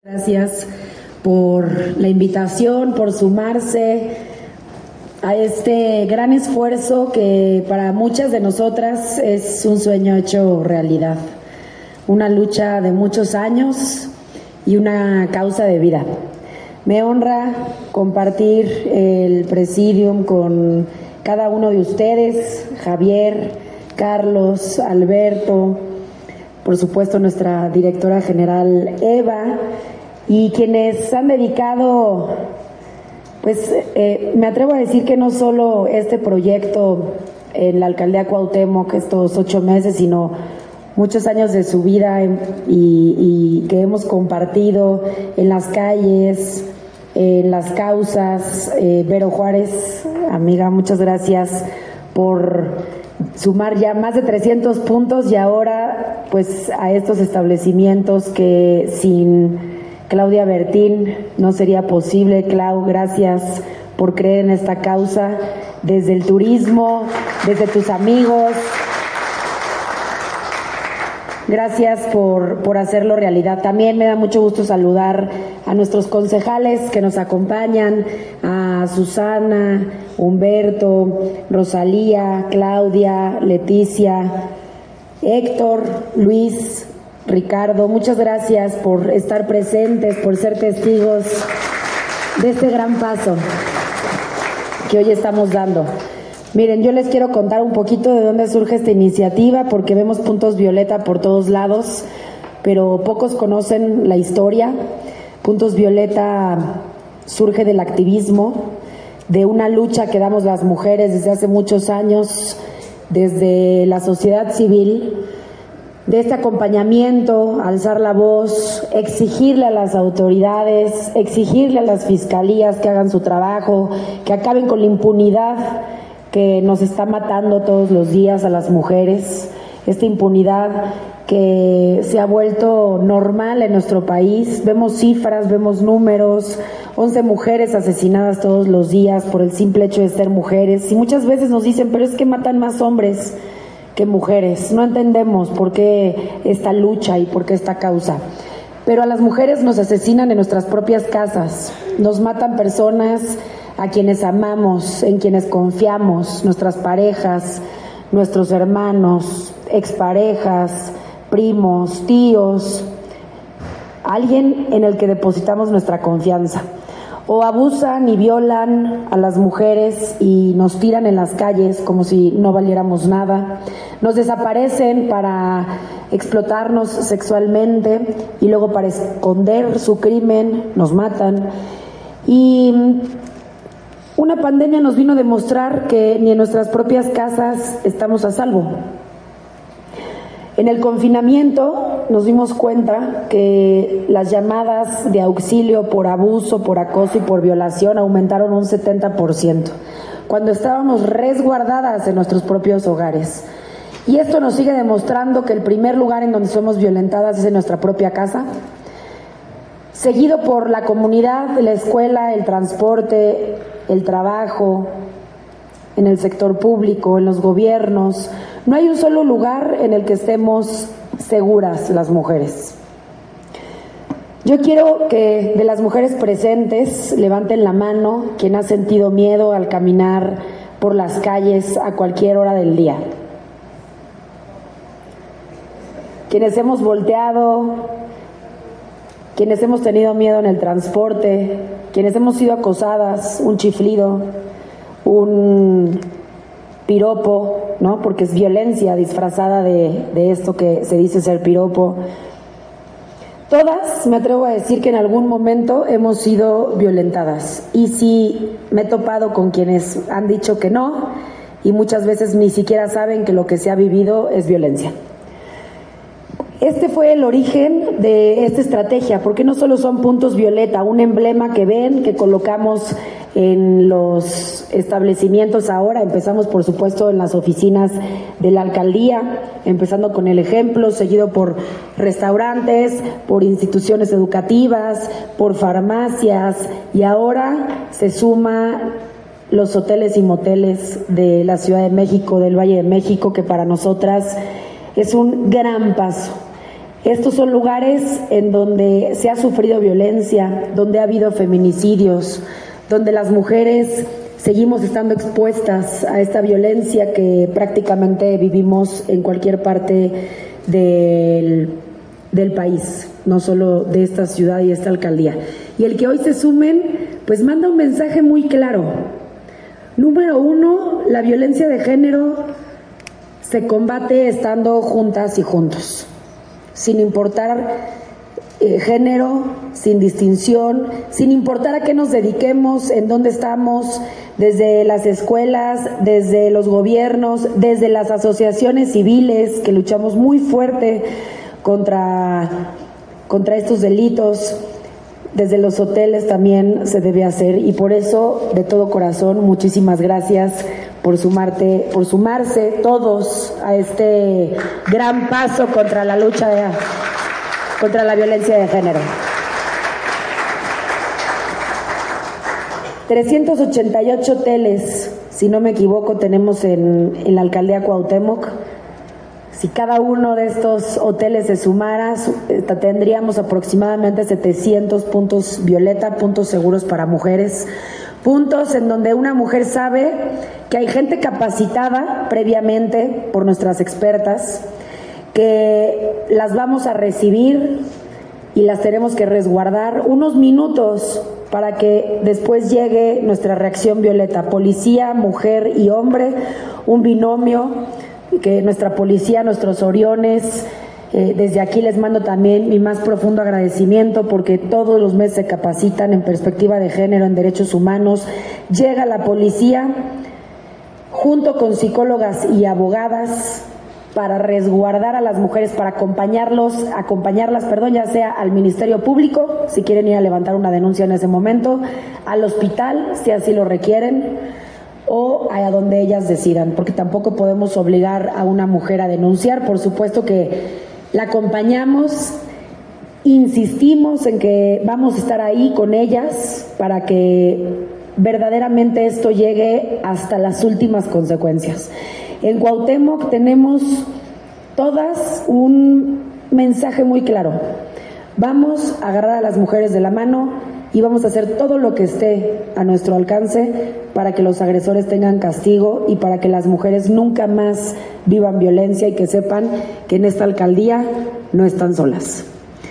Gracias por la invitación, por sumarse a este gran esfuerzo que para muchas de nosotras es un sueño hecho realidad, una lucha de muchos años y una causa de vida. Me honra compartir el presidium con cada uno de ustedes, Javier, Carlos, Alberto, por supuesto nuestra directora general Eva, y quienes han dedicado, pues me atrevo a decir que no solo este proyecto en la alcaldía Cuauhtémoc, estos 8 meses, sino muchos años de su vida y que hemos compartido en las calles, en las causas. Vero Juárez, amiga, muchas gracias por sumar ya más de 300 puntos y ahora pues a estos establecimientos que sin Claudia Bertín no sería posible. Clau, gracias por creer en esta causa, desde el turismo, desde tus amigos. Gracias por hacerlo realidad. También me da mucho gusto saludar a nuestros concejales que nos acompañan, a Susana, Humberto, Rosalía, Claudia, Leticia, Héctor, Luis, Ricardo. Muchas gracias por estar presentes, por ser testigos de este gran paso que hoy estamos dando. Miren, yo les quiero contar un poquito de dónde surge esta iniciativa, porque vemos puntos violeta por todos lados, pero pocos conocen la historia. Puntos violeta surge del activismo, de una lucha que damos las mujeres desde hace muchos años, desde la sociedad civil, de este acompañamiento, alzar la voz, exigirle a las autoridades, exigirle a las fiscalías que hagan su trabajo, que acaben con la impunidad que nos está matando todos los días a las mujeres, esta impunidad que se ha vuelto normal en nuestro país. Vemos cifras, vemos números, 11 mujeres asesinadas todos los días por el simple hecho de ser mujeres, y muchas veces nos dicen, pero es que matan más hombres que mujeres. No entendemos por qué esta lucha y por qué esta causa. Pero a las mujeres nos asesinan en nuestras propias casas, nos matan personas a quienes amamos, en quienes confiamos, nuestras parejas, nuestros hermanos, exparejas, primos, tíos, alguien en el que depositamos nuestra confianza. O abusan y violan a las mujeres y nos tiran en las calles como si no valiéramos nada. Nos desaparecen para explotarnos sexualmente y luego para esconder su crimen nos matan. Y una pandemia nos vino a demostrar que ni en nuestras propias casas estamos a salvo. En el confinamiento nos dimos cuenta que las llamadas de auxilio por abuso, por acoso y por violación aumentaron un 70%, cuando estábamos resguardadas en nuestros propios hogares. Y esto nos sigue demostrando que el primer lugar en donde somos violentadas es en nuestra propia casa, seguido por la comunidad, la escuela, el transporte, el trabajo, en el sector público, en los gobiernos. No hay un solo lugar en el que estemos seguras las mujeres. Yo quiero que de las mujeres presentes levanten la mano quien ha sentido miedo al caminar por las calles a cualquier hora del día. Quienes hemos volteado, quienes hemos tenido miedo en el transporte, quienes hemos sido acosadas, un chiflido, un piropo, ¿no? Porque es violencia disfrazada de esto que se dice ser piropo. Todas, me atrevo a decir que en algún momento hemos sido violentadas. Y sí, me he topado con quienes han dicho que no, y muchas veces ni siquiera saben que lo que se ha vivido es violencia. Este fue el origen de esta estrategia, porque no solo son puntos violeta, un emblema que ven, que colocamos en los establecimientos ahora. Empezamos, por supuesto, en las oficinas de la alcaldía, empezando con el ejemplo, seguido por restaurantes, por instituciones educativas, por farmacias, y ahora se suma los hoteles y moteles de la Ciudad de México, del Valle de México, que para nosotras es un gran paso. Estos son lugares en donde se ha sufrido violencia, donde ha habido feminicidios, donde las mujeres seguimos estando expuestas a esta violencia que prácticamente vivimos en cualquier parte del país, no solo de esta ciudad y esta alcaldía. Y el que hoy se sumen, pues manda un mensaje muy claro. Número 1, la violencia de género se combate estando juntas y juntos, sin importar género, sin distinción, sin importar a qué nos dediquemos, en dónde estamos, desde las escuelas, desde los gobiernos, desde las asociaciones civiles que luchamos muy fuerte contra estos delitos, desde los hoteles también se debe hacer, y por eso, de todo corazón, muchísimas gracias por sumarse todos a este gran paso contra la lucha contra la violencia de género. 388 hoteles, si no me equivoco, tenemos en la alcaldía Cuauhtémoc. Si cada uno de estos hoteles se sumara, tendríamos aproximadamente 700 puntos violeta, puntos seguros para mujeres, puntos en donde una mujer sabe que hay gente capacitada previamente por nuestras expertas, que las vamos a recibir y las tenemos que resguardar unos minutos para que después llegue nuestra reacción violeta, policía, mujer y hombre, un binomio, que nuestra policía, nuestros Oriones, desde aquí les mando también mi más profundo agradecimiento porque todos los meses se capacitan en perspectiva de género, en derechos humanos. Llega la policía junto con psicólogas y abogadas para resguardar a las mujeres, para acompañarlas, ya sea al Ministerio Público, si quieren ir a levantar una denuncia en ese momento, al hospital, si así lo requieren, o a donde ellas decidan, porque tampoco podemos obligar a una mujer a denunciar. Por supuesto que la acompañamos, insistimos en que vamos a estar ahí con ellas para que verdaderamente esto llegue hasta las últimas consecuencias. En Cuauhtémoc tenemos todas un mensaje muy claro. Vamos a agarrar a las mujeres de la mano y vamos a hacer todo lo que esté a nuestro alcance para que los agresores tengan castigo y para que las mujeres nunca más vivan violencia y que sepan que en esta alcaldía no están solas.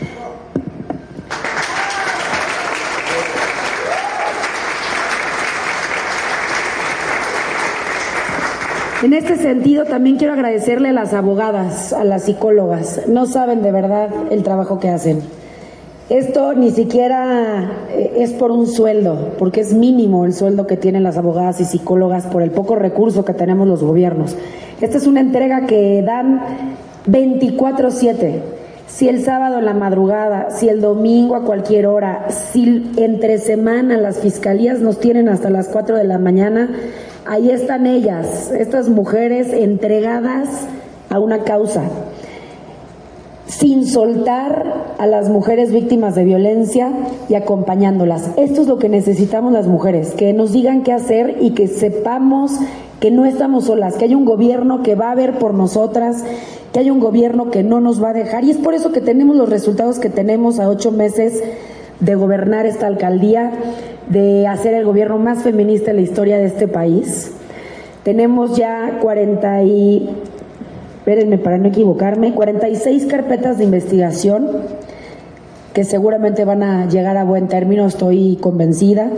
En este sentido, también quiero agradecerle a las abogadas, a las psicólogas. No saben de verdad el trabajo que hacen. Esto ni siquiera es por un sueldo, porque es mínimo el sueldo que tienen las abogadas y psicólogas por el poco recurso que tenemos los gobiernos. Esta es una entrega que dan 24/7. Si el sábado en la madrugada, si el domingo a cualquier hora, si entre semana las fiscalías nos tienen hasta las 4 de la mañana, ahí están ellas, estas mujeres entregadas a una causa, sin soltar a las mujeres víctimas de violencia y acompañándolas. Esto es lo que necesitamos las mujeres, que nos digan qué hacer y que sepamos que no estamos solas, que hay un gobierno que va a ver por nosotras, que hay un gobierno que no nos va a dejar, y es por eso que tenemos los resultados que tenemos a 8 meses de gobernar esta alcaldía, de hacer el gobierno más feminista en la historia de este país. Tenemos ya 46 carpetas de investigación que seguramente van a llegar a buen término, estoy convencida.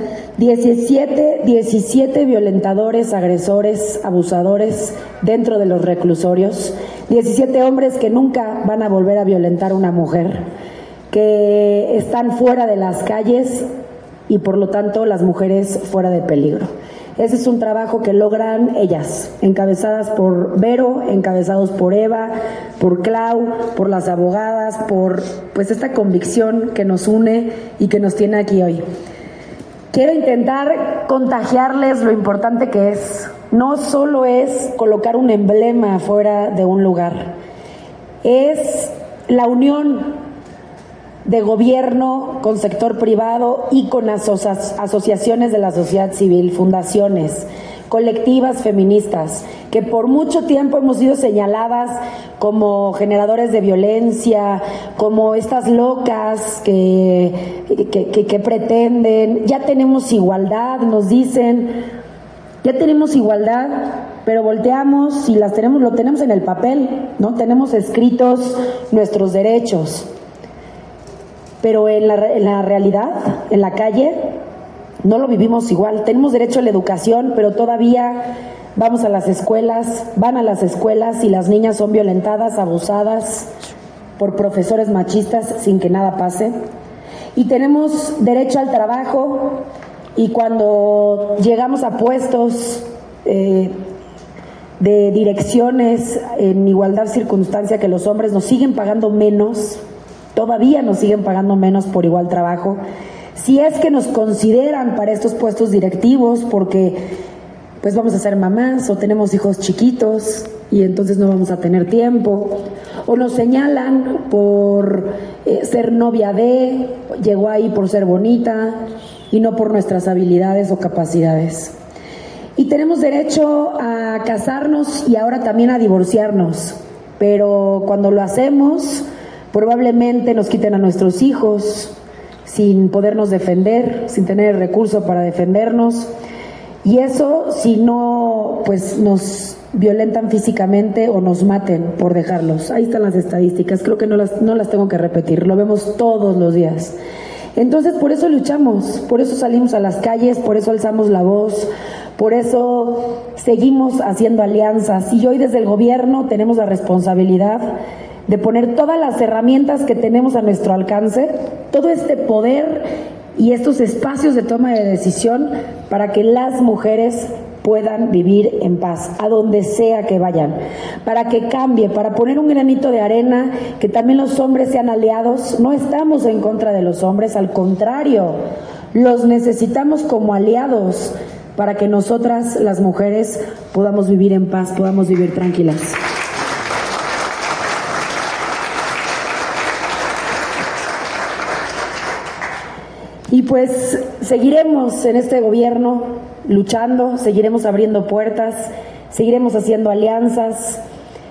17 violentadores, agresores, abusadores dentro de los reclusorios. 17 hombres que nunca van a volver a violentar a una mujer, que están fuera de las calles y por lo tanto las mujeres fuera de peligro. Ese es un trabajo que logran ellas, encabezadas por Vero, encabezados por Eva, por Clau, por las abogadas, por pues esta convicción que nos une y que nos tiene aquí hoy. Quiero intentar contagiarles lo importante que es. No solo es colocar un emblema fuera de un lugar, es la unión de gobierno con sector privado y con asociaciones de la sociedad civil, fundaciones, colectivas feministas, que por mucho tiempo hemos sido señaladas como generadores de violencia, como estas locas que pretenden, ya tenemos igualdad, nos dicen, ya tenemos igualdad, pero volteamos y lo tenemos en el papel, ¿no? Tenemos escritos nuestros derechos, pero en la realidad, en la calle, no lo vivimos igual. Tenemos derecho a la educación, pero todavía vamos a las escuelas, van a las escuelas y las niñas son violentadas, abusadas por profesores machistas sin que nada pase. Y tenemos derecho al trabajo, y cuando llegamos a puestos de direcciones en igualdad circunstancia que los hombres, nos siguen pagando menos, todavía nos siguen pagando menos por igual trabajo. Si es que nos consideran para estos puestos directivos, porque pues vamos a ser mamás o tenemos hijos chiquitos y entonces no vamos a tener tiempo, o nos señalan por ser novia de, llegó ahí por ser bonita y no por nuestras habilidades o capacidades. Y tenemos derecho a casarnos y ahora también a divorciarnos, pero cuando lo hacemos probablemente nos quiten a nuestros hijos sin podernos defender, sin tener el recurso para defendernos, y eso si no pues nos violentan físicamente o nos maten por dejarlos. Ahí están las estadísticas, creo que no las tengo que repetir, lo vemos todos los días. Entonces por eso luchamos, por eso salimos a las calles, por eso alzamos la voz, por eso seguimos haciendo alianzas, y hoy desde el gobierno tenemos la responsabilidad de poner todas las herramientas que tenemos a nuestro alcance, todo este poder y estos espacios de toma de decisión para que las mujeres puedan vivir en paz, a donde sea que vayan, para que cambie, para poner un granito de arena, que también los hombres sean aliados. No estamos en contra de los hombres, al contrario, los necesitamos como aliados para que nosotras, las mujeres, podamos vivir en paz, podamos vivir tranquilas. Y pues seguiremos en este gobierno luchando, seguiremos abriendo puertas, seguiremos haciendo alianzas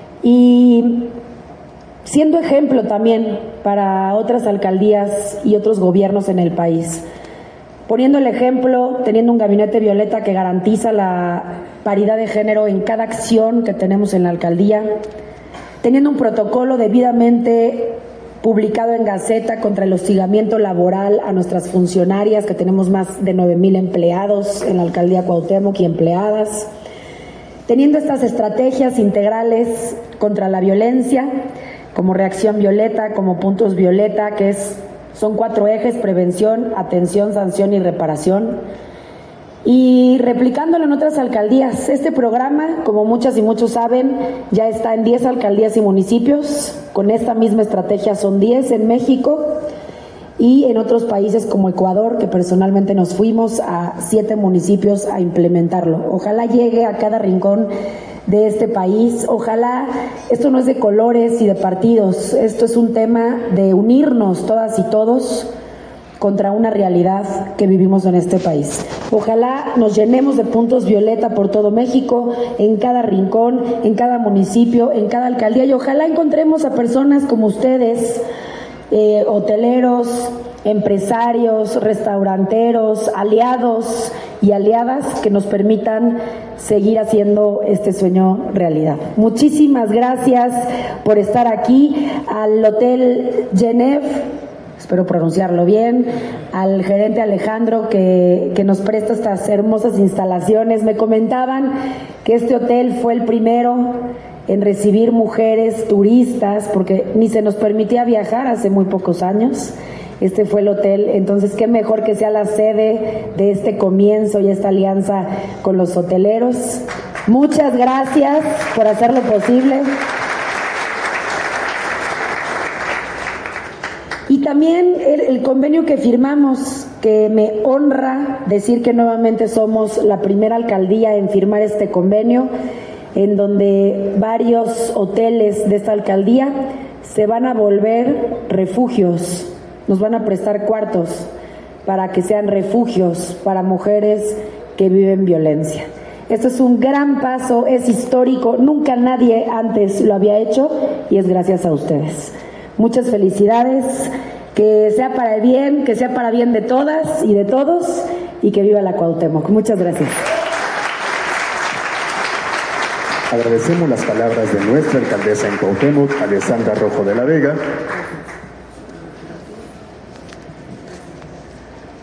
y siendo ejemplo también para otras alcaldías y otros gobiernos en el país. Poniendo el ejemplo, teniendo un gabinete violeta que garantiza la paridad de género en cada acción que tenemos en la alcaldía, teniendo un protocolo debidamente publicado en Gaceta contra el hostigamiento laboral a nuestras funcionarias, que tenemos más de 9,000 empleados en la alcaldía Cuauhtémoc y empleadas, teniendo estas estrategias integrales contra la violencia, como Reacción Violeta, como Puntos Violeta, que son 4 ejes: prevención, atención, sanción y reparación. Y replicándolo en otras alcaldías. Este programa, como muchas y muchos saben, ya está en 10 alcaldías y municipios. Con esta misma estrategia son 10 en México y en otros países como Ecuador, que personalmente nos fuimos a 7 municipios a implementarlo. Ojalá llegue a cada rincón de este país. Ojalá, esto no es de colores y de partidos, esto es un tema de unirnos todas y todos contra una realidad que vivimos en este país. Ojalá nos llenemos de puntos violeta por todo México, en cada rincón, en cada municipio, en cada alcaldía, y ojalá encontremos a personas como ustedes, hoteleros, empresarios, restauranteros, aliados y aliadas que nos permitan seguir haciendo este sueño realidad. Muchísimas gracias por estar aquí, al Hotel Genève, espero pronunciarlo bien, al gerente Alejandro que nos presta estas hermosas instalaciones. Me comentaban que este hotel fue el primero en recibir mujeres turistas, porque ni se nos permitía viajar hace muy pocos años. Este fue el hotel, entonces qué mejor que sea la sede de este comienzo y esta alianza con los hoteleros. Muchas gracias por hacerlo posible. Y también el convenio que firmamos, que me honra decir que nuevamente somos la primera alcaldía en firmar este convenio, en donde varios hoteles de esta alcaldía se van a volver refugios, nos van a prestar cuartos para que sean refugios para mujeres que viven violencia. Esto es un gran paso, es histórico, nunca nadie antes lo había hecho y es gracias a ustedes. Muchas felicidades, que sea para el bien, que sea para bien de todas y de todos y que viva la Cuauhtémoc. Muchas gracias. Agradecemos las palabras de nuestra alcaldesa en Cuauhtémoc, Alessandra Rojo de la Vega.